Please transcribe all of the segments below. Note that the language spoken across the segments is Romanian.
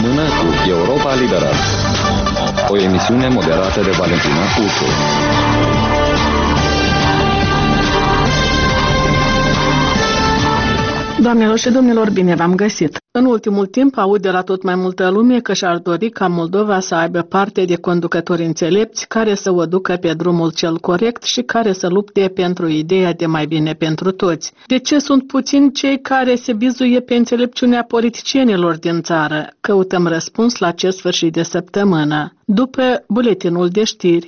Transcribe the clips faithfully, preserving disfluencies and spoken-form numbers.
împreună cu Europa Liberă. O emisiune moderată de Valentina Puțu. Doamnelor și domnilor, bine v-am găsit! În ultimul timp aud de la tot mai multă lume că și-ar dori ca Moldova să aibă parte de conducători înțelepți care să o ducă pe drumul cel corect și care să lupte pentru ideea de mai bine pentru toți. De ce sunt puțini cei care se bizuie pe înțelepciunea politicienilor din țară? Căutăm răspuns la acest sfârșit de săptămână, după buletinul de știri.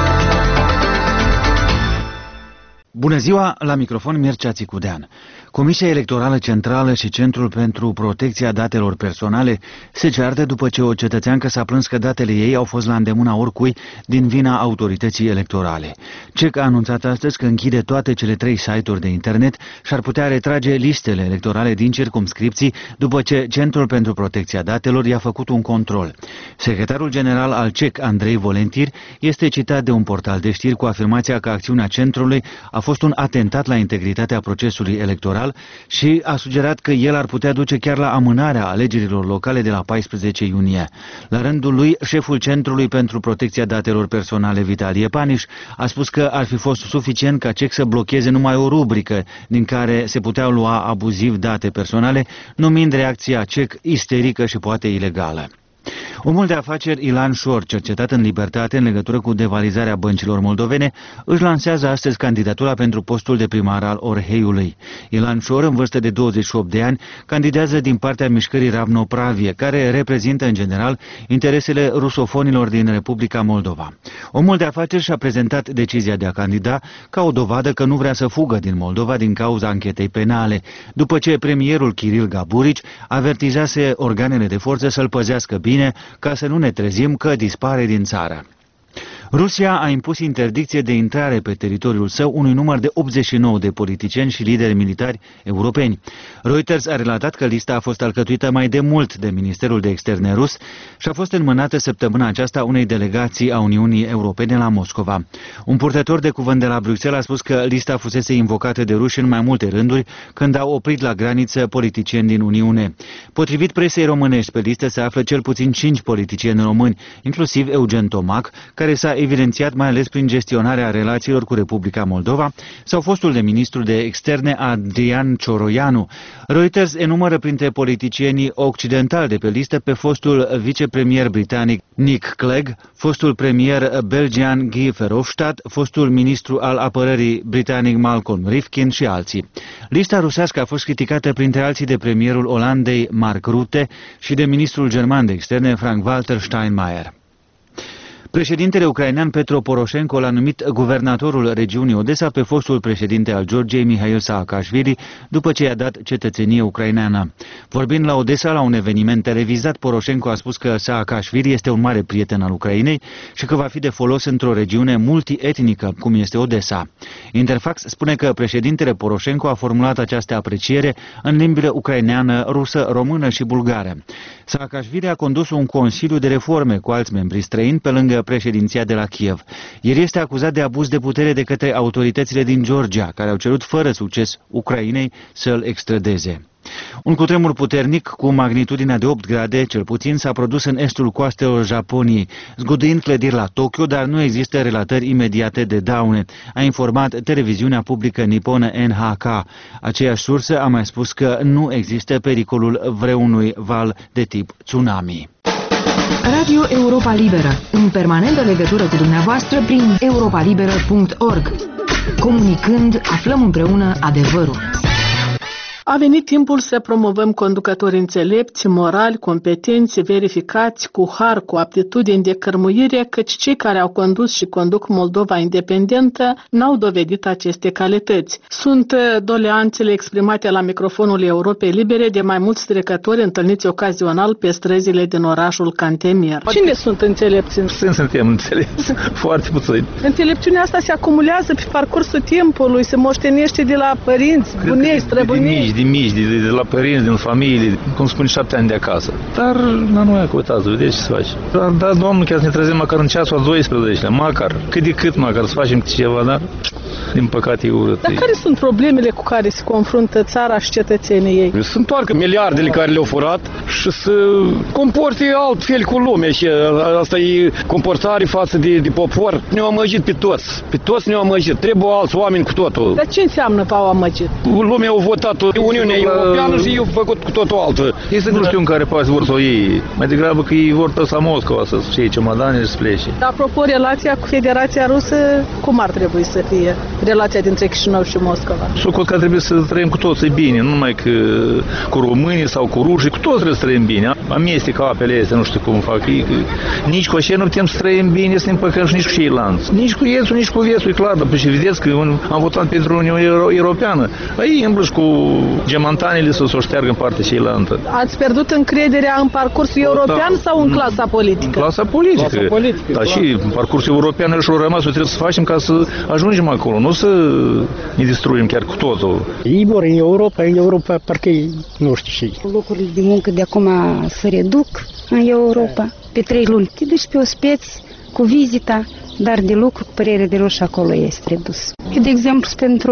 Bună ziua, la microfon Mircea Țicudean. Comisia Electorală Centrală și Centrul pentru Protecția Datelor Personale se ceartă după ce o cetățeancă s-a plâns că datele ei au fost la îndemâna oricui din vina autorității electorale. C E C a anunțat astăzi că închide toate cele trei site-uri de internet și ar putea retrage listele electorale din circumscripții după ce Centrul pentru Protecția Datelor i-a făcut un control. Secretarul general al C E C, Andrei Volentir, este citat de un portal de știri cu afirmația că acțiunea centrului a fost un atentat la integritatea procesului electoral și a sugerat că el ar putea duce chiar la amânarea alegerilor locale de la paisprezece iunie. La rândul lui, șeful Centrului pentru Protecția Datelor Personale, Vitalie Paniș, a spus că ar fi fost suficient ca C E C să blocheze numai o rubrică din care se puteau lua abuziv date personale, numind reacția C E C isterică și poate ilegală. Omul de afaceri Ilan Șor, cercetat în libertate în legătură cu devalizarea băncilor moldovene, își lansează astăzi candidatura pentru postul de primar al Orheiului. Ilan Șor, în vârstă de douăzeci și opt de ani, candidează din partea mișcării Ravnopravie, care reprezintă în general interesele rusofonilor din Republica Moldova. Omul de afaceri și-a prezentat decizia de a candida ca o dovadă că nu vrea să fugă din Moldova din cauza anchetei penale, după ce premierul Kiril Gaburici avertizase organele de forță să-l păzească bine ca să nu ne trezim că dispare din țară. Rusia a impus interdicție de intrare pe teritoriul său unui număr de optzeci și nouă de politicieni și lideri militari europeni. Reuters a relatat că lista a fost alcătuită mai de mult de Ministerul de Externe rus și a fost înmânată săptămâna aceasta unei delegații a Uniunii Europene la Moscova. Un purtător de cuvânt de la Bruxelles a spus că lista fusese invocată de ruși în mai multe rânduri când au oprit la graniță politicieni din Uniune. Potrivit presei românești, pe listă se află cel puțin cinci politicieni români, inclusiv Eugen Tomac, care s-a evidențiat mai ales prin gestionarea relațiilor cu Republica Moldova, sau fostul de ministru de externe Adrian Cioroianu. Reuters enumără printre politicienii occidentali de pe listă pe fostul vicepremier britanic Nick Clegg, fostul premier belgian Guy Verhofstadt, fostul ministru al apărării britanic Malcolm Rifkin și alții. Lista rusească a fost criticată printre alții de premierul Olandei Mark Rutte și de ministrul german de externe Frank-Walter Steinmeier. Președintele ucrainean Petro Poroșenko l-a numit guvernatorul regiunii Odessa pe fostul președinte al Georgiei, Mihail Saakashvili, după ce i-a dat cetățenie ucraineană. Vorbind la Odessa la un eveniment televizat, Poroșenko a spus că Saakashvili este un mare prieten al Ucrainei și că va fi de folos într-o regiune multietnică, cum este Odessa. Interfax spune că președintele Poroșenko a formulat această apreciere în limbile ucraineană, rusă, română și bulgară. Saakashvili a condus un consiliu de reforme cu alți membri străini pe lângă președinția de la Kiev. El este acuzat de abuz de putere de către autoritățile din Georgia, care au cerut fără succes Ucrainei să-l extradeze. Un cutremur puternic cu magnitudinea de opt grade, cel puțin, s-a produs în estul coastelor Japoniei, zguduind clădiri la Tokyo, dar nu există relatări imediate de daune, a informat televiziunea publică niponă N H K. Aceeași sursă a mai spus că nu există pericolul vreunui val de tip tsunami. Radio Europa Liberă, în permanentă legătură cu dumneavoastră prin europa liberă punct org. Comunicând, aflăm împreună adevărul. A venit timpul să promovăm conducători înțelepți, morali, competenți, verificați, cu har, cu aptitudini de cărmuire, căci cei care au condus și conduc Moldova independentă n-au dovedit aceste calități. Sunt doleanțele exprimate la microfonul Europei Libere de mai mulți trecători întâlniți ocazional pe străzile din orașul Cantemir. Cine sunt înțelepți? Sunt, suntem înțelepți, foarte puțin. Înțelepciunea asta se acumulează pe parcursul timpului, se moștenește de la părinți, bunei, străbunici. de mici, de, de, de la părinți, din familie, cum spune, șapte ani de acasă. Dar la noi acutați, vedeți ce să faci. Dar, da, Domnul, chiar să ne trezim măcar în ceasul a doisprezecelea, măcar, cât de cât măcar să facem ceva, dar din păcate e urât. Dar care sunt problemele cu care se confruntă țara și cetățenii ei? Să întoarcă miliardele care le-au furat și să comporte altfel cu lumea și asta e comportare față de, de popor. Ne-au amăgit pe toți, pe toți ne-au amăgit. Trebuie alți oameni cu totul. Dar ce înseamnă v-au amăgit? Lumea a votat Uniunea Europeană și eu făcut cu totul altă. Ei să nu știu în care poate vor să o iei. Mai degrabă că ei vor să la Moscova să-și iei ciomadane și să plece. Dar apropo, relația cu Federația Rusă, cum ar trebui să fie? Relația dintre Chișinău și Moscova? Socot că trebuie să trăim cu toții bine, nu numai că cu românii sau cu rușii, cu toți trebuie să trăim bine. Amestec apele astea, nu știu cum fac. Ei, nici cu așa nu putem să trăim bine, să ne împăcăm și nici cu ceilalți. Nici cu estul, nici cu vestul, e clar, dar și vedeți că am votat pentru Uniunea Europeană. Ei îmblăși cu gemantanele să o șteargă în partea ceilaltă. Ați pierdut încrederea în parcursul european da, sau în clasa politică? În clasa politică. Clasa politică dar și în parcursul european și-au rămas, o trebuie să facem ca să ajungem acolo, nu să ne distruim chiar cu totul. Ei vor în Europa, în Europa parcă nu știu și. Locurile de muncă de acum se reduc în Europa. Pe trei luni te duci pe ospeți cu vizita, dar de lucru, cu părere de roșu, acolo este redus. De exemplu, pentru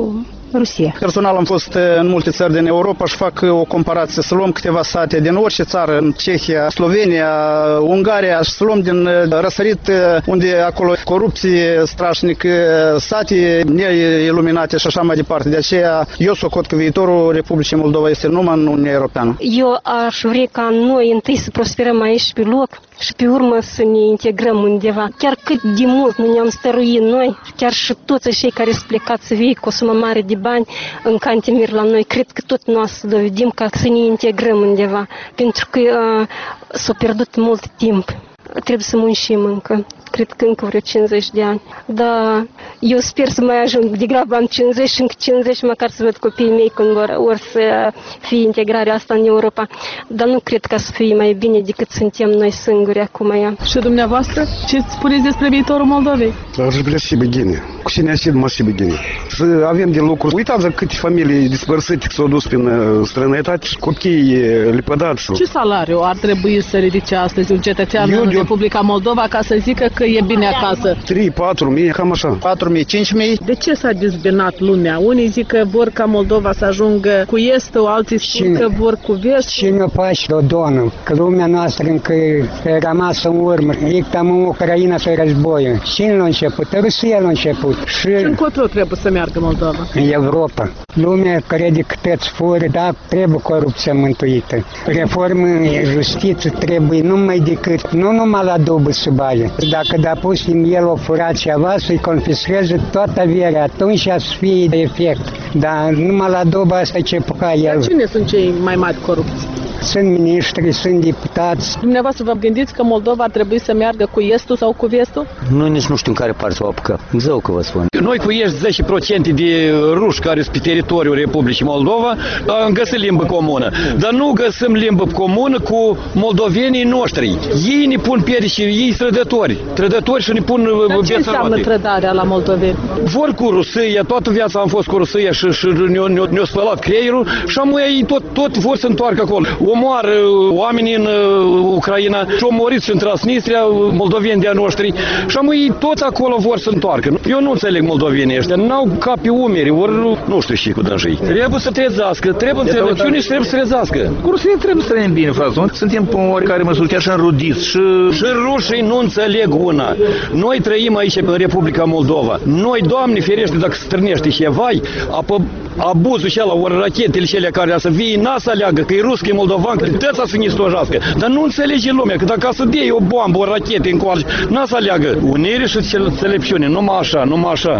Rusia. Personal am fost în multe țări din Europa și fac o comparație. Să luăm câteva sate din orice țară, în Cehia, Slovenia, Ungaria, și să luăm din răsărit, unde acolo corupție strașnică, sate neiluminate și așa mai departe. De aceea eu socot că viitorul Republicii Moldova este numai în Uniunea Europeană. Eu aș vrea ca noi întâi să prosperăm aici pe loc și pe urmă să ne integrăm undeva. Chiar cât de mult nu ne-am stăruit noi, chiar și toți cei care sunt plecați să vie cu o sumă mare de bani în Cantemir la noi, cred că tot noi să dovedim ca să ne integrăm undeva, pentru că uh, s-a pierdut mult timp. Trebuie să muncim încă. Cred că încă vreo cincizeci de ani. Dar eu sper să mai ajung de grabă în cincizeci și încă cincizeci, măcar să văd copiii mei când vor, vor să fie integrarea asta în Europa. Dar nu cred că să fie mai bine decât suntem noi singuri acum ea. Și dumneavoastră, ce spuneți despre viitorul Moldovei? Aș vrea și bine. Cu cine aș mă și bine. Să avem de lucru. Uitați câte familii dispărsite s-au dus prin străinătate și copiii lepădați. Ce salariu ar trebui să ridice astăzi un cetățean în Republica Moldova ca să zică că e bine acasă? trei patru mii, cam așa. patru mii cinci mii. De ce s-a dezbinat lumea? Unii zic că vor ca Moldova să ajungă cu estul, alții spun că vor cu vestul. Cine face o donă? Că lumea noastră încă e rămasă în urmă. Ictam în Ucraina să războie. Cine l-a început? Rusia l-a început. Și încotro trebuie să meargă Moldova? În Europa. Lumea crede că toți fură, dar trebuie corupția mântuită. Reformă în justiție trebuie numai decât, nu numai la dubă sub aia. Dacă da pus în el o furat ceva, să-i confisceze toată averea, atunci să fie de efect. Dar numai la dubă asta ce puca el. Dar cine sunt cei mai mari corupți? Sunt miniștri, sunt deputați. Dumneavoastră vă gândiți că Moldova ar trebui să meargă cu estul sau cu vestul? Noi nici nu știu în care parte să o apucă. Zău că vă spun. Noi cu ești zece la sută de ruși care sunt pe teritoriul Republicii Moldova am găsit limbă comună. Dar nu găsim limbă comună cu moldovenii noștri. Ei ne pun piedici, ei trădători. Trădători și ne pun Dar ce înseamnă trădarea la moldoveni? Vor cu Rusia, toată viața am fost cu Rusia și, și ne-au ne ne spălat creierul și amui ei tot, tot vor să întoarcă acolo. Omoară oamenii în uh, Ucraina și au murit și în Transnistria, moldoveni de-a noștri și amui ei toți acolo vor să întoarcă. Eu nu înțeleg moldovenii ăștia, n-au cap pe umeri, ori nu știu și cu dânsii. Trebuie să trezească, trebuie înțelepciune și trebuie să trezească. Cu Rusia trebuie să trăim bine, frate. Suntem pe oricare măsură, chiar și înrudiți. Și... și rușii nu înțeleg una. Noi trăim aici în Republica Moldova. Noi, Doamne ferește, dacă strânește ceva, apă abuzul și ăla, ori rachetele cele care să vie, n-a să aleagă, că e rus, că e moldovan, că tăța să ne stojească. Dar nu înțelege lumea, că dacă să dea o bombă, o rachete în coarce, n-a să aleagă. Unire și înțelepciune, numai așa, numai așa.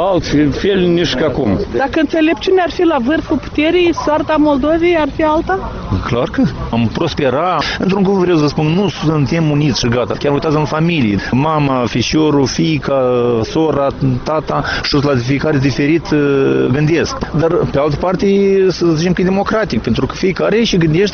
Altfel nici ca acum. Dacă înțelepciunea ar fi la vârful puterii, soarta Moldovei ar fi alta? Clar că am prospera. Într-un cuvânt vreau să spun, nu suntem uniți și gata. Chiar uitați în familie. Mama, fișorul, fiica, sora, tata și la fiecare diferit gândesc. Dar pe altă parte să zicem că e democratic, pentru că fiecare și gândește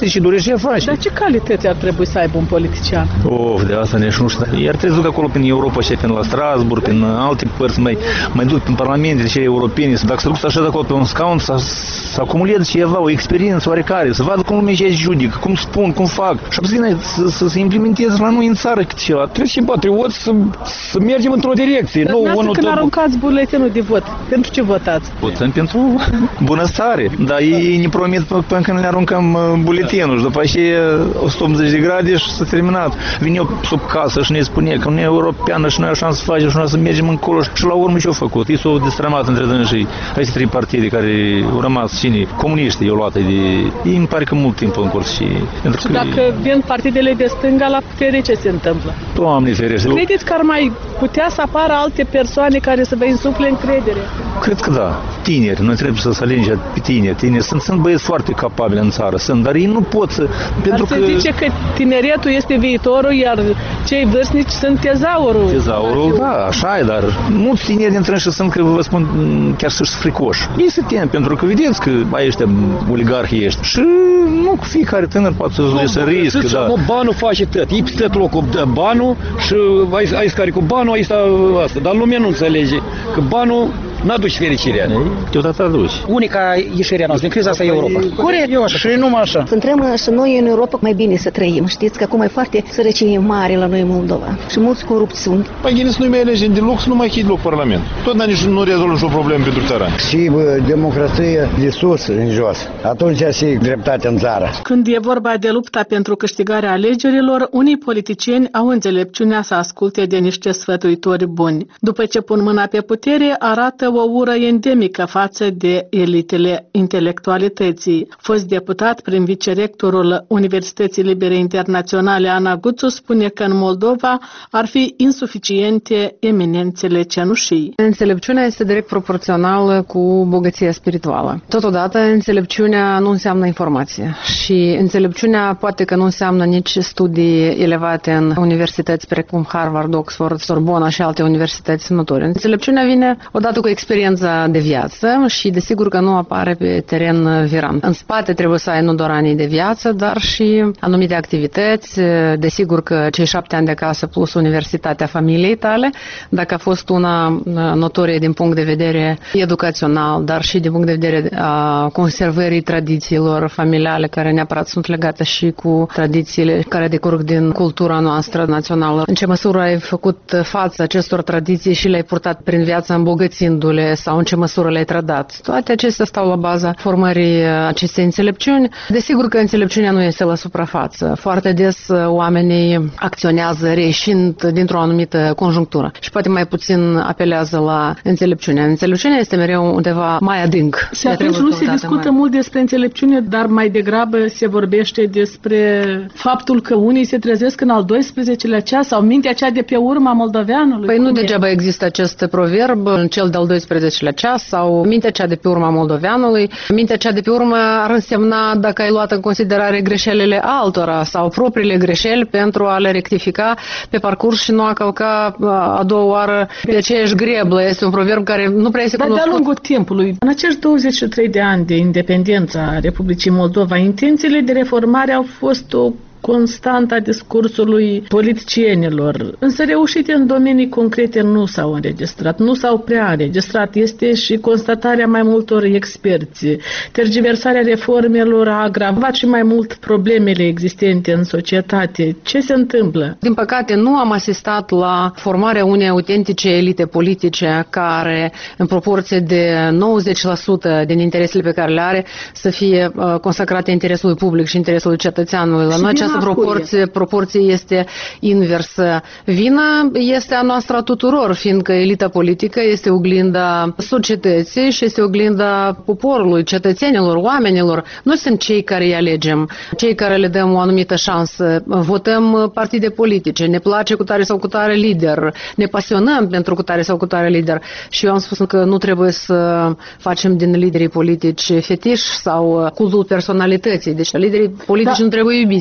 poate și dorește să faci. Dar ce calități ar trebui să aibă un politician? Of, de asta ne nu știu. Iar trebuie să duc acolo prin Europa și prin la Strasbourg, prin alte părți, mai, mai duc prin parlamentele cele europene. Dacă se duc să așează acolo pe un scaun, să, să acumuleze ceva, o experiență oarecare, să vadă cum lumea și judică, cum spun, cum fac. Și apoi să, să se implementeze la noi în țară câte ceva. Trebuie și patrioți să, să mergem într-o direcție. Dar nu unul când aruncați buletinul de vot, pentru ce votați? Votăm pentru bunăstare. Dar ei ne promit până când ne aruncăm buletinul și după aceea o sută optzeci de grade și s-a terminat. Vine eu sub casă și ne spune că Uniunea Europeană și noi așa să facem și noi să mergem încolo și la urmă ce-au făcut? Ei s-au destramat între dânsii aceste trei partide care au rămas cine? Comuniștii i-au luat de... Ei îmi pare că mult timp în curs și... Și dacă vin partidele de stânga la putere, ce se întâmplă? Doamne ferește! Credeți că ar mai putea să apară alte persoane care să vă insufle încredere? Cred că da. Tineri, noi trebuie să alegem pe tineri. tineri. Sunt, sunt băieți foarte capabili în țară, sunt, dar ei nu pot să... Pentru dar că... se zice că tineretul este viitorul, iar cei vârstnici sunt tezaurul. Tezaurul, da, așa e, dar mulți tineri dintre ei sunt, că vă spun, chiar să-și fricoși. Ei se tem, pentru că vedeți că ai ăștia oligarhii ești și nu cu fiecare tânăr poate să, să riscă, da. Nu, banul face tot, îi tot locul de banul și ai, ai scare cu banul, ai sta asta, dar lumea nu înțelege că banul n-aduci fericirea. Deodată aduci. Unica ieșire a noastră din criza asta e Europa. Corect, eu așa. Și numai așa. Suntem și noi în Europa mai bine să trăim. Știți că acum e foarte sărăcie mare la noi în Moldova. Și mulți corupți sunt. Păi gândiți să nu mai alegem de lux, nu mai chid loc Parlament. Tot nici nu rezolvă nicio problemă pentru țara. Și bă, democrație de sus în jos. Atunci și dreptate în țară. Când e vorba de lupta pentru câștigarea alegerilor, unii politicieni au înțelepciunea să asculte de niște sfătuitori buni. După ce pun mâna pe putere, arată o ură endemică față de elitele intelectualității. Fost deputat prin vicerectorul Universității Libere Internaționale Ana Guțu spune că în Moldova ar fi insuficiente eminențele cenușii. Înțelepciunea este direct proporțională cu bogăția spirituală. Totodată, înțelepciunea nu înseamnă informație și înțelepciunea poate că nu înseamnă nici studii elevate în universități precum Harvard, Oxford, Sorbona și alte universități notorii. Înțelepciunea vine odată cu experiența de viață și desigur că nu apare pe teren viran. În spate trebuie să ai nu doar anii de viață, dar și anumite activități. Desigur că cei șapte ani de acasă plus universitatea familiei tale, dacă a fost una notorie din punct de vedere educațional, dar și din punct de vedere a conservării tradițiilor familiale care neapărat sunt legate și cu tradițiile care decurg din cultura noastră națională. În ce măsură ai făcut față acestor tradiții și le-ai purtat prin viață îmbogățindu-le sau în ce măsură le-ai trădat. Toate acestea stau la baza formării acestei înțelepciuni. Desigur că înțelepciunea nu este la suprafață. Foarte des oamenii acționează reieșind dintr-o anumită conjunctură și poate mai puțin apelează la înțelepciune. Înțelepciunea este mereu undeva mai adânc. Și atunci nu se discută mai mult despre înțelepciune, dar mai degrabă se vorbește despre faptul că unii se trezesc în al doisprezecelea ceas sau mintea cea de pe urma moldoveanului. Păi nu degeaba există acest proverb, în cel de-al doisprezecelea ceas sau mintea cea de pe urma moldoveanului. Mintea cea de pe urmă ar însemna dacă ai luat în considerare greșelile altora sau propriile greșeli pentru a le rectifica pe parcurs și nu a călca a doua oară pe aceeași greblă. Este un proverb care nu prea este cunoscut. Dar de-a lungul timpului, în acești douăzeci și trei de ani de independență a Republicii Moldova, intențiile de reformare au fost o constanta discursului politicienilor, însă reușite în domenii concrete nu s-au înregistrat, nu s-au prea înregistrat. Este și constatarea mai multor experți. Tergiversarea reformelor a agravat și mai mult problemele existente în societate. Ce se întâmplă? Din păcate, nu am asistat la formarea unei autentice elite politice care, în proporție de nouăzeci la sută din interesele pe care le are, să fie uh, consacrate interesului public și interesului cetățeanului. La noi această proporție, proporție este inversă. Vina este a noastră a tuturor, fiindcă elita politică este oglinda societății și este oglinda poporului, cetățenilor, oamenilor. Noi sunt cei care îi alegem, cei care le dăm o anumită șansă. Votăm partide politice, ne place cu tare sau cu tare lider, ne pasionăm pentru cu tare sau cu tare lider. Și eu am spus că nu trebuie să facem din liderii politici fetiși sau cultul personalității. Deci liderii politici da. nu trebuie iubiți, trebuie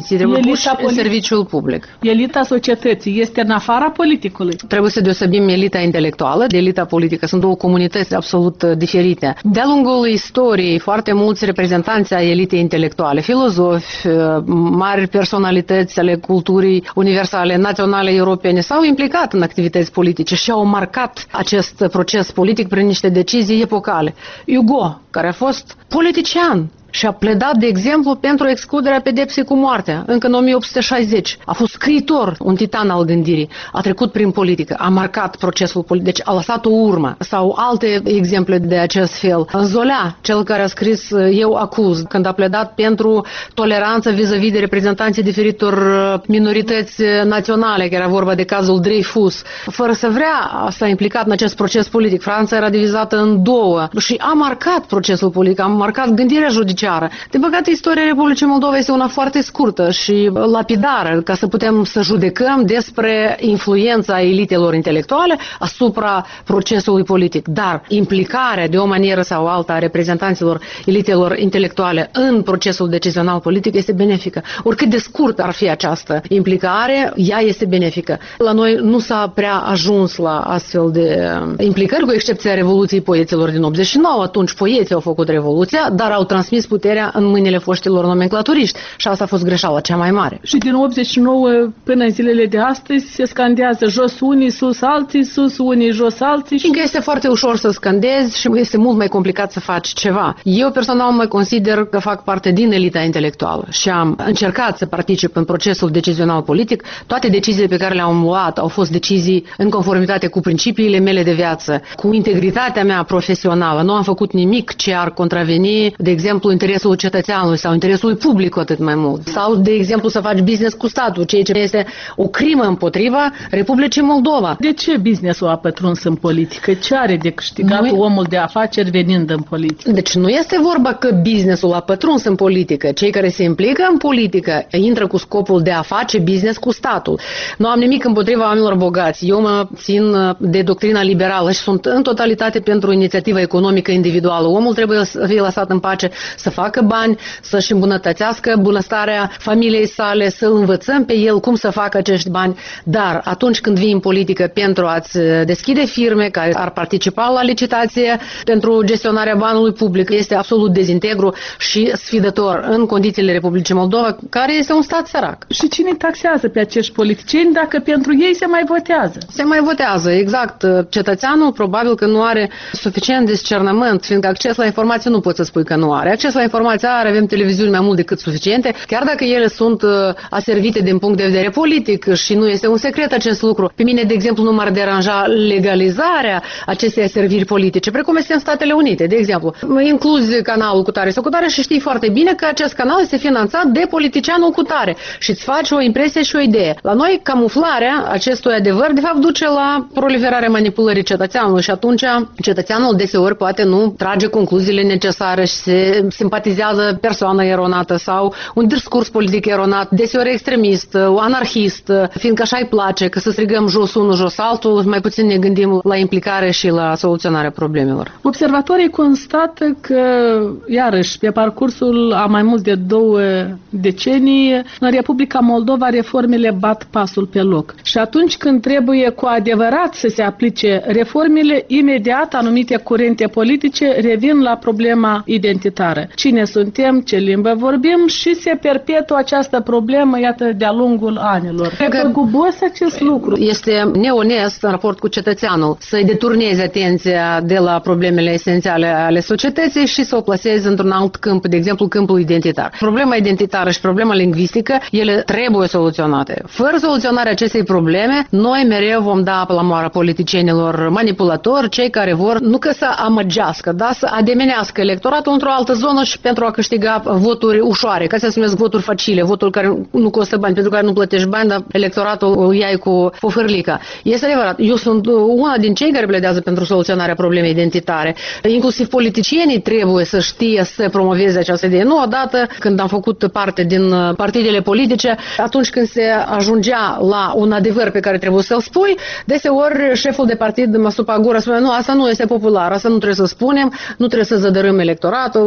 puși în serviciul public. Elita societății este în afara politicului. Trebuie să deosebim elita intelectuală de elita politică. Sunt două comunități absolut diferite. De-a lungul istoriei, foarte mulți reprezentanți ai elitei intelectuale, filozofi, mari personalități ale culturii universale, naționale, europene, s-au implicat în activități politice și au marcat acest proces politic prin niște decizii epocale. Hugo, care a fost politician și a pledat, de exemplu, pentru excluderea pedepsei cu moartea, încă în o mie opt sute șaizeci. A fost scriitor, un titan al gândirii, a trecut prin politică, a marcat procesul politic, deci a lăsat o urmă. Sau alte exemple de acest fel. Zola, cel care a scris Eu acuz, când a pledat pentru toleranță vis-a-vis de reprezentanții diferitor minorități naționale, că era vorba de cazul Dreyfus. Fără să vrea, s-a implicat în acest proces politic. Franța era divizată în două și a marcat procesul politic, a marcat gândirea judiciară. Din păcate, istoria Republicii Moldova este una foarte scurtă și lapidară, ca să putem să judecăm despre influența elitelor intelectuale asupra procesului politic. Dar implicarea de o manieră sau alta a reprezentanților elitelor intelectuale în procesul decizional politic este benefică. Oricât de scurt ar fi această implicare, ea este benefică. La noi nu s-a prea ajuns la astfel de implicări, cu excepția Revoluției Poeților din optzeci și nouă. Atunci poeții au făcut revoluția, dar au transmis puterea în mâinile foștilor nomenclaturiști și asta a fost greșeala cea mai mare. Și din optzeci și nouă până în zilele de astăzi se scandează jos unii, sus alții, sus unii, jos alții. Și... este foarte ușor să scandezi și este mult mai complicat să faci ceva. Eu personal mă consider că fac parte din elita intelectuală și am încercat să particip în procesul decizional politic. Toate deciziile pe care le-am luat au fost decizii în conformitate cu principiile mele de viață, cu integritatea mea profesională. Nu am făcut nimic ce ar contraveni, de exemplu, interesul cetățeanului sau interesul public cu atât mai mult. Sau, de exemplu, să faci business cu statul, ceea ce este o crimă împotriva Republicii Moldova. De ce businessul a pătruns în politică? Ce are de câștigat nu... omul de afaceri venind în politică? Deci nu este vorba că businessul a pătruns în politică. Cei care se implică în politică intră cu scopul de a face business cu statul. Nu am nimic împotriva oamenilor bogați. Eu mă țin de doctrina liberală și sunt în totalitate pentru inițiativa economică individuală. Omul trebuie să fie lăsat în pace să facă bani, să-și îmbunătățească bunăstarea familiei sale, să-l învățăm pe el cum să facă acești bani. Dar atunci când vii în politică pentru a-ți deschide firme care ar participa la licitație pentru gestionarea banului public, este absolut dezintegru și sfidător în condițiile Republicii Moldova, care este un stat sărac. Și cine taxează pe acești politicieni dacă pentru ei se mai votează? Se mai votează, exact. Cetățeanul probabil că nu are suficient discernământ, fiindcă acces la informație nu poți să spui că nu are. Acces la informație are, avem televiziuni mai mult decât suficiente, chiar dacă ele sunt aservite din punct de vedere politic și nu este un secret acest lucru. Pe mine, de exemplu, nu m-ar deranja legalizarea acestei aserviri politice, precum este în Statele Unite, de exemplu. Incluzi canalul cu tare sau cu tare și știi foarte bine că acest canal este finanțat de politicianul cu tare și îți faci o impresie și o idee. La noi, camuflarea acestui adevăr, de fapt, duce la proliferarea manipulării cetățeanului și atunci cetățeanul deseori poate nu trage concluziile necesare și se simpatizează persoană eronată sau un discurs politic eronat, deseori extremist, anarhist, fiindcă așa îi place, că să strigăm jos unul, jos altul, mai puțin ne gândim la implicare și la soluționarea problemelor. Observatorii constată că, iarăși, pe parcursul a mai mult de două decenii, în Republica Moldova reformele bat pasul pe loc. Și atunci când trebuie cu adevărat să se aplice reformele, imediat anumite curente politice revin la problema identitară. Cine suntem, ce limbă vorbim și se perpetuă această problemă, iată, de-a lungul anilor. Cred că gubos acest lucru. Este neonest în raport cu cetățeanul să-i deturneze atenția de la problemele esențiale ale societății și să o plaseze într-un alt câmp, de exemplu câmpul identitar. Problema identitară și problema lingvistică, ele trebuie soluționate. Fără soluționarea acestei probleme, noi mereu vom da apă la moară politicienilor manipulatori, cei care vor nu că să amăgească, dar să ademenească electoratul într-o altă zonă și pentru a câștiga voturi ușoare, ca să se numesc voturi facile, voturi care nu costă bani, pentru care nu plătești bani, dar electoratul îl iai cu o hârlică. Este adevărat. Eu sunt una din cei care pledează pentru soluționarea problemei identitare. Inclusiv politicienii trebuie să știe să promoveze această idee. Nu odată când am făcut parte din partidele politice, atunci când se ajungea la un adevăr pe care trebuie să-l spui, deseori șeful de partid mă supa gură, spune, nu, asta nu este popular, asta nu trebuie să spunem, nu trebuie să zădărâm electoratul și așa mai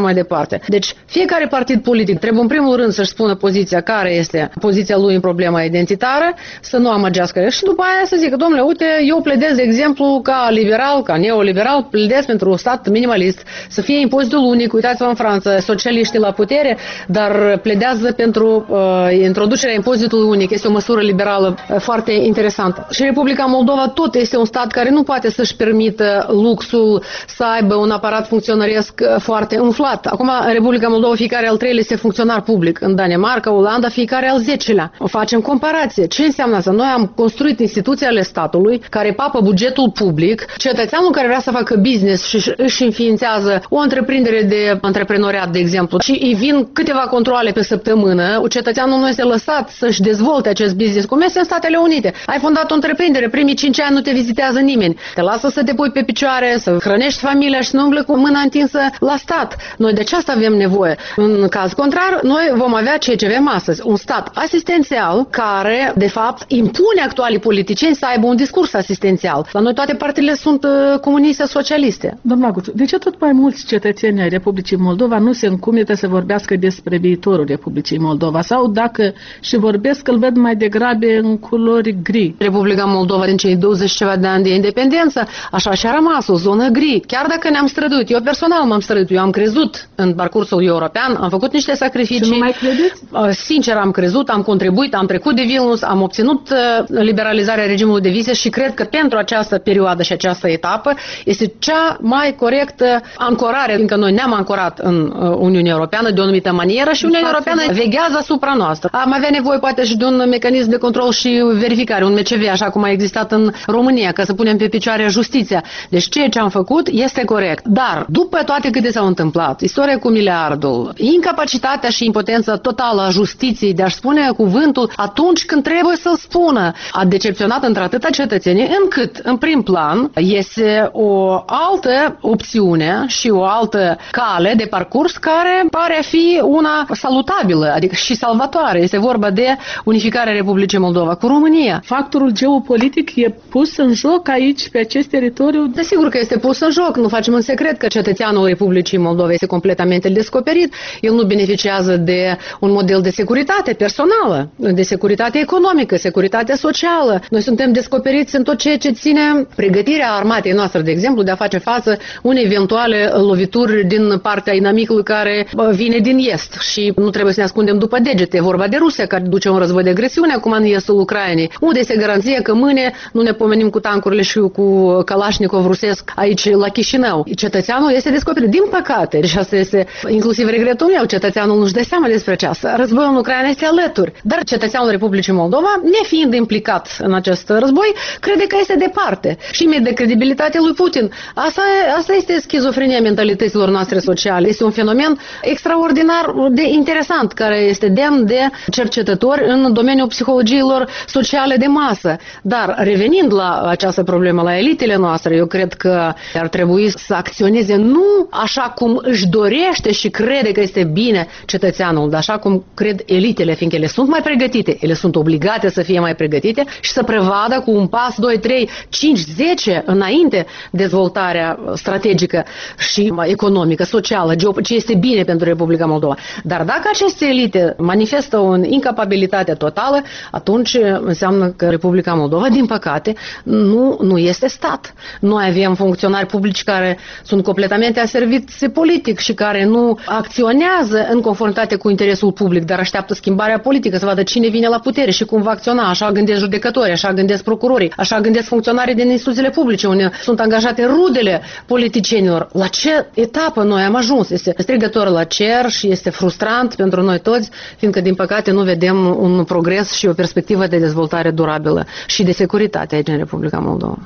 mai departe. Deci, fiecare partid politic trebuie în primul rând să-și spună poziția, care este poziția lui în problema identitară, să nu amăgească și după aia să zică, domnule, uite, eu pledez, de exemplu, ca liberal, ca neoliberal, pledez pentru un stat minimalist, să fie impozitul unic. Uitați-vă în Franța, socialiștii la putere, dar pledează pentru uh, introducerea impozitului unic. Este o măsură liberală uh, foarte interesantă. Și Republica Moldova tot este un stat care nu poate să-și permită luxul să aibă un aparat funcționăresc foarte umflat. Acum, în Republica Moldova, fiecare al treilea este funcționar public. În Danemarca, Olanda, fiecare al zecelea. O facem comparație. Ce înseamnă asta? Noi am construit instituții ale statului care papă bugetul public. Cetățeanul care vrea să facă business și își înființează o întreprindere de antreprenoriat, de exemplu, și îi vin câteva controale pe săptămână, cetățeanul nu este lăsat să-și dezvolte acest business, cum este în Statele Unite. Ai fondat o întreprindere, primii cinci ani nu te vizitează nimeni. Te lasă să te pui pe picioare, să hrănești familia și să nu umble cu mâna întinsă la stat. Noi de ce asta avem nevoie? În caz contrar, noi vom avea ceea ce avem astăzi. Un stat asistențial care, de fapt, impune actualii politicieni să aibă un discurs asistențial. La noi toate partidele sunt uh, comuniste, socialiste. Domnul Aguțu, de ce tot mai mulți cetățeni ai Republicii Moldova nu se încumetă să vorbească despre viitorul Republicii Moldova? Sau dacă și vorbesc, îl văd mai degrabă în culori gri? Republica Moldova, din cei douăzeci ceva de ani de independență, așa și-a rămas o zonă gri. Chiar dacă ne-am străduit, eu personal m-am străduit, eu am crezut în parcursul european, am făcut niște sacrificii. Și nu mai credeți? Sincer, am crezut, am contribuit, am trecut de Vilnius, am obținut liberalizarea regimului de vize și cred că pentru această perioadă și această etapă este cea mai corectă ancorare, fiindcă noi ne-am ancorat în Uniunea Europeană de o anumită manieră și Uniunea Europeană veghează asupra noastră. Am avea nevoie poate și de un mecanism de control și verificare, un M C V, așa cum a existat în România, ca să punem pe picioare justiția. Deci ceea ce am făcut este corect. Dar, după toate câte s-au întâmplat, istoria cu miliardul, incapacitatea și impotența totală a justiției de a-și spune cuvântul atunci când trebuie să-l spună, a decepționat într-atâta cetățenii, încât, în prim plan, este o altă opțiune și o altă cale de parcurs care pare a fi una salutabilă, adică și salvatoare. Este vorba de unificarea Republicii Moldova cu România. Factorul geopolitic e pus în joc aici, pe acest teritoriu? Desigur că este pus în joc. Nu facem în secret că cetățeanul Republicii Moldova este completamente descoperit. El nu beneficiază de un model de securitate personală, de securitate economică, securitate socială. Noi suntem descoperiți în tot ceea ce ține pregătirea armatei noastre, de exemplu, de a face față unei eventuale lovituri din partea inamicului care vine din est. Și nu trebuie să ne ascundem după degete. E vorba de Rusia, care duce un război de agresiune acum în estul Ucrainei. Unde este garanția că mâine nu ne pomenim cu tancurile și cu Kalashnikov rusesc aici la Chișinău? Cetățeanul este descoperit. Din păcate, și asta este inclusiv regretul meu, cetățeanul nu-și dă seama despre aceasta. Războiul în Ucraina este alături. Dar cetățeanul Republicii Moldova, nefiind implicat în acest război, crede că este departe. Și mi-e de credibilitatea lui Putin. Asta, asta este schizofrenia mentalităților noastre sociale. Este un fenomen extraordinar de interesant, care este demn de cercetători în domeniul psihologiilor sociale de masă. Dar revenind la această problemă, la elitele noastre, eu cred că ar trebui să acționeze nu așa cum își dorește și crede că este bine cetățeanul, dar așa cum cred elitele, fiindcă ele sunt mai pregătite, ele sunt obligate să fie mai pregătite și să prevadă cu un pas, doi, trei, cinci, zece înainte dezvoltarea strategică și economică, socială, ce este bine pentru Republica Moldova. Dar dacă aceste elite manifestă o incapabilitate totală, atunci înseamnă că Republica Moldova, din păcate, nu, nu este stat. Noi avem funcționari publici care sunt completamente aserviți politic și care nu acționează în conformitate cu interesul public, dar așteaptă schimbarea politică, să vadă cine vine la putere și cum va acționa. Așa gândesc judecătorii, așa gândesc procurorii, așa gândesc funcționarii din instituțiile publice, unde sunt angajate rudele politicienilor. La ce etapă noi am ajuns? Este strigător la cer și este frustrant pentru noi toți, fiindcă, din păcate, nu vedem un progres și o perspectivă de dezvoltare durabilă și de securitate aici în Republica Moldova.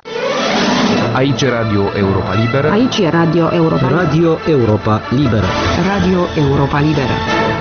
Aici e Radio Europa Liberă. Aici e Radio Europa Liberă. Radio Europa Liberă. Radio Europa Liberă.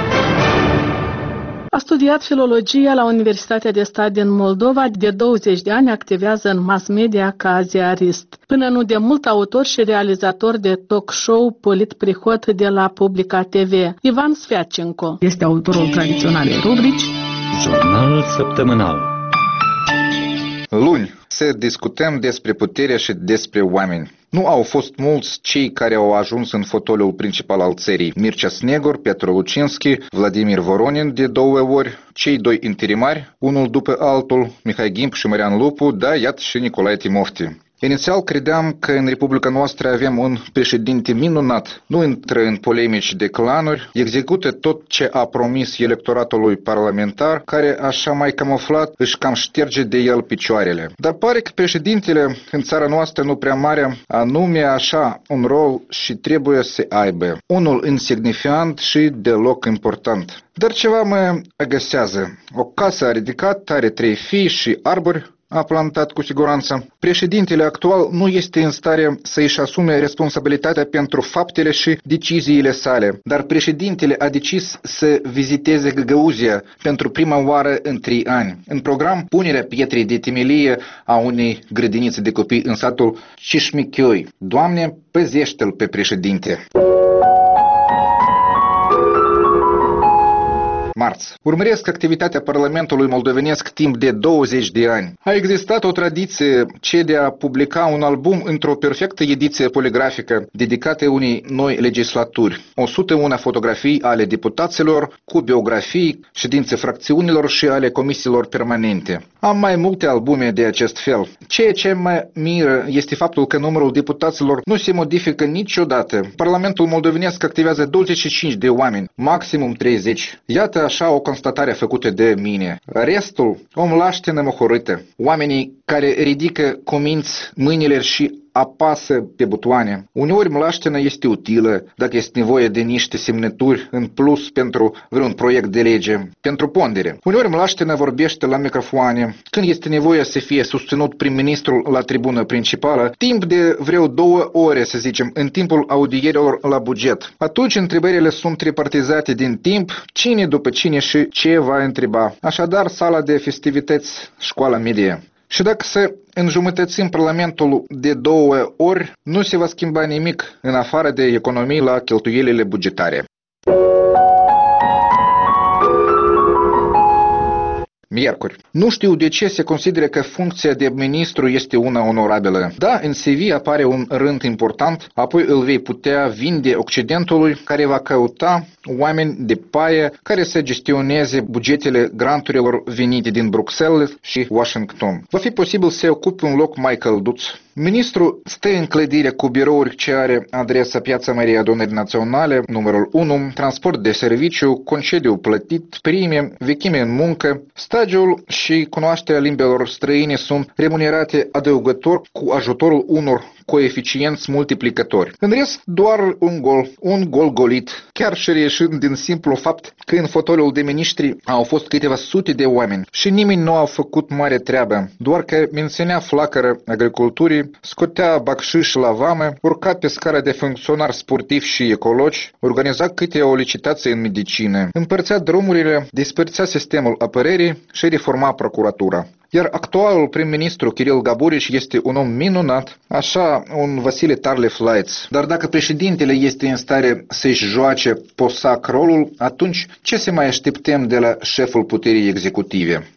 A studiat filologia la Universitatea de Stat din Moldova. De douăzeci de ani activează în mass media ca ziarist. Până nu de mult autor și realizator de talk show Politprihod de la Publica T V. Ivan Sfiacenco este autorul tradiționalei rubrici Jurnal săptămânal. Luni, să discutăm despre putere și despre oameni. Nu au fost mulți cei care au ajuns în fotoliul principal al țării. Mircea Snegur, Petru Lucinski, Vladimir Voronin de două ori, cei doi interimari, unul după altul, Mihai Gimp și Marian Lupu, da, iată și Nicolae Timofti. Inițial credeam că în Republica noastră avem un președinte minunat, nu intră în polemici de clanuri, execută tot ce a promis electoratului parlamentar, care, așa mai camuflat, își cam șterge de el picioarele. Dar pare că președintele în țara noastră nu prea mare anume așa un rol și trebuie să aibă. Unul insignifiant și deloc important. Dar ceva mă agasează. O casă a ridicat, are trei fii și arbori a plantat cu siguranță. Președintele actual nu este în stare să își asume responsabilitatea pentru faptele și deciziile sale, dar președintele a decis să viziteze Găgăuzia pentru prima oară în trei ani. În program, punerea pietrei de temelie a unei grădinițe de copii în satul Cișmichioi. Doamne, păzește-l pe președinte! Marți. Urmăresc activitatea Parlamentului moldovenesc timp de douăzeci de ani. A existat o tradiție, ce de a publica un album într-o perfectă ediție poligrafică dedicată unei noi legislaturi. o sută unu fotografii ale deputaților cu biografii, ședințe fracțiunilor și ale comisiilor permanente. Am mai multe albume de acest fel. Ceea ce mă miră este faptul că numărul deputaților nu se modifică niciodată. Parlamentul moldovenesc activează douăzeci și cinci de oameni, maximum treizeci. Iată așa o constatare făcută de mine. Restul, o mlaștină mohorâtă. Oamenii care ridică cu minți mâinile și apasă pe butoane. Uneori mlaștina este utilă dacă este nevoie de niște semnături în plus pentru vreun proiect de lege, pentru pondere. Uneori mlaștina vorbește la microfoane când este nevoie să fie susținut prim-ministrul la tribună principală, timp de vreo două ore, să zicem, în timpul audierilor la buget. Atunci întrebările sunt repartizate din timp, cine după cine și ce va întreba. Așadar, sala de festivități, școala medie. Și dacă să înjumătățim Parlamentul de două ori, nu se va schimba nimic în afară de economii la cheltuielile bugetare. Miercuri. Nu știu de ce se consideră că funcția de ministru este una onorabilă. Da, în C V apare un rând important, apoi îl vei putea vinde Occidentului, care va căuta oameni de paie care să gestioneze bugetele granturilor venite din Bruxelles și Washington. Va fi posibil să ocupe un loc mai călduț. Ministrul stă în clădire cu birouri ce are adresa Piața Mării Adunării Naționale, numărul unu, transport de serviciu, concediu plătit, prime, vechime în muncă. Stagiul și cunoașterea limbilor străine sunt remunerate adăugător cu ajutorul unor coeficienți multiplicatori. În rest, doar un gol, un gol golit, chiar și reieșind din simplu fapt că în fotoliul de miniștri au fost câteva sute de oameni și nimeni nu a făcut mare treabă, doar că menționea flacără agriculturii, scotea bacșiș la vamă, urca pe scara de funcționari sportivi și ecologi, organiza câte o licitație în medicină, împărțea drumurile, despărțea sistemul apărării și reforma procuratura. Iar actualul prim-ministru Kiril Gaburici este un om minunat, așa un Vasile Tarlef-Laitz. Dar dacă președintele este în stare să-și joace posac rolul, atunci ce se mai așteptăm de la șeful puterii executive?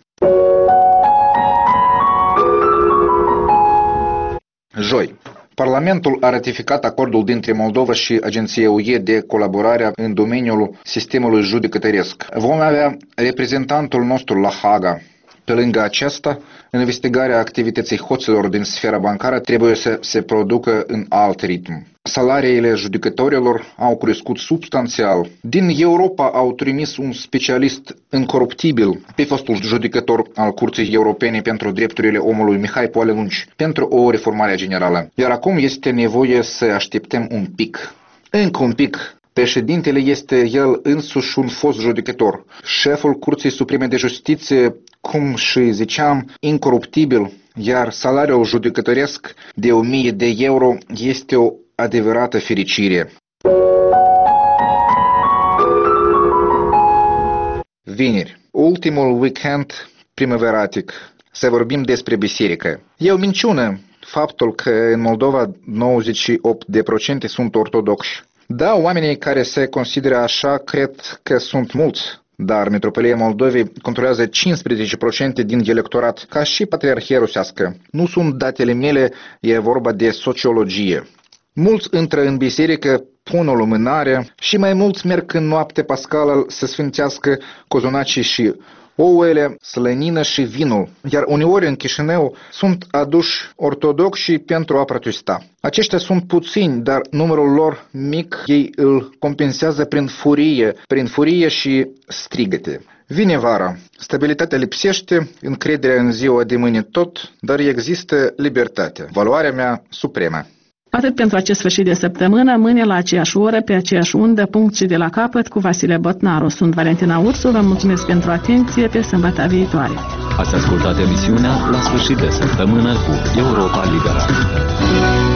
Joi. Parlamentul a ratificat acordul dintre Moldova și Agenția U E de colaborare în domeniul sistemului judecătoresc. Vom avea reprezentantul nostru la Haga. Pe lângă aceasta, investigarea activității hoților din sfera bancară trebuie să se producă în alt ritm. Salariile judecătorilor au crescut substanțial. Din Europa au trimis un specialist incoruptibil pe fostul judecător al Curții Europene pentru Drepturile Omului, Mihai Poalelunci, pentru o reformare generală. Iar acum este nevoie să așteptăm un pic. Încă un pic. Președintele este el însuși un fost judecător. Șeful Curții Supreme de Justiție, cum și ziceam, incoruptibil, iar salariul judecătoresc de o mie de euro este o adevărată fericire. Vineri, ultimul weekend primăveratic, să vorbim despre biserică. E o minciună faptul că în Moldova nouăzeci și opt la sută sunt ortodoxi. Da, oamenii care se consideră așa cred că sunt mulți, dar Metropolia Moldovei controlează cincisprezece la sută din electorat, ca și Patriarhia Rusească. Nu sunt datele mele, e vorba de sociologie. Mulți intră în biserică, pun o lumânare și mai mulți merg în noapte pascală să sfințească cozonacii și ouăle, slănină și vinul, iar uneori în Chișinău sunt aduși ortodoxi pentru a protesta. Aceștia sunt puțini, dar numărul lor mic ei îl compensează prin furie, prin furie și strigăte. Vine vara, stabilitatea lipsește, încrederea în ziua de mâine tot, dar există libertatea, valoarea mea supremă. Atât pentru acest sfârșit de săptămână, mâine la aceeași oră, pe aceeași undă, punct și de la capăt, cu Vasile Botnaru. Sunt Valentina Ursu, vă mulțumesc pentru atenție, pe sâmbătă viitoare. Ați ascultat emisiunea La sfârșit de săptămână cu Europa Liberă.